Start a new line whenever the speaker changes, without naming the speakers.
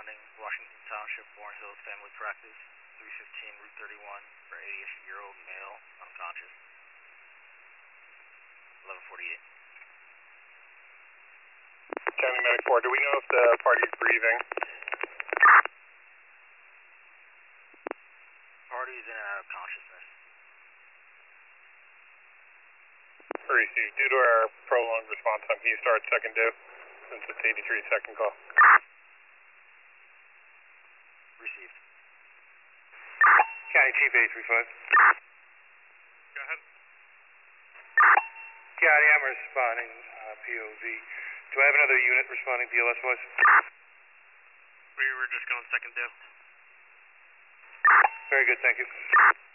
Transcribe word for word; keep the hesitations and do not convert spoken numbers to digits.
responding, Washington Township, Warren Hills Family Practice, three fifteen Route thirty-one, for eighty-year-old male, unconscious. eleven forty-eight.
County Medic four, do we know if the party's breathing?
Party's in and out of consciousness.
Received. Due to our prolonged response time, can you start second due? Since it's eighty-three second call.
Received.
County Chief eight three five.
Go ahead.
County, I'm responding, uh, P O V. Do I have another unit responding P L S wise?
We were just going second due.
Very good, thank you.